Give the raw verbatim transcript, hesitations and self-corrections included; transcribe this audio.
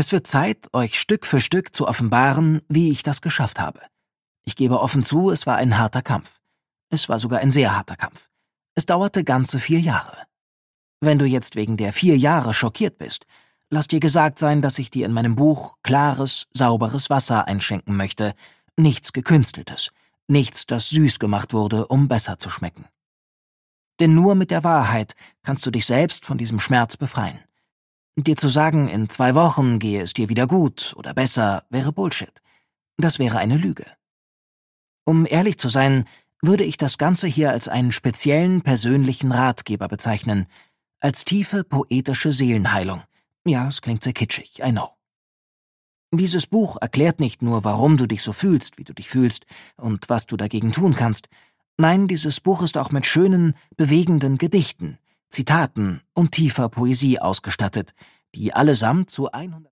Es wird Zeit, euch Stück für Stück zu offenbaren, wie ich das geschafft habe. Ich gebe offen zu, es war ein harter Kampf. Es war sogar ein sehr harter Kampf. Es dauerte ganze vier Jahre. Wenn du jetzt wegen der vier Jahre schockiert bist, lass dir gesagt sein, dass ich dir in meinem Buch klares, sauberes Wasser einschenken möchte, nichts Gekünsteltes, nichts, das süß gemacht wurde, um besser zu schmecken. Denn nur mit der Wahrheit kannst du dich selbst von diesem Schmerz befreien. Dir zu sagen, in zwei Wochen gehe es dir wieder gut oder besser, wäre Bullshit. Das wäre eine Lüge. Um ehrlich zu sein, würde ich das Ganze hier als einen speziellen persönlichen Ratgeber bezeichnen, als tiefe poetische Seelenheilung. Ja, es klingt sehr kitschig, I know. Dieses Buch erklärt nicht nur, warum du dich so fühlst, wie du dich fühlst und was du dagegen tun kannst. Nein, dieses Buch ist auch mit schönen, bewegenden Gedichten, Zitaten und tiefer Poesie ausgestattet, die allesamt zu hundert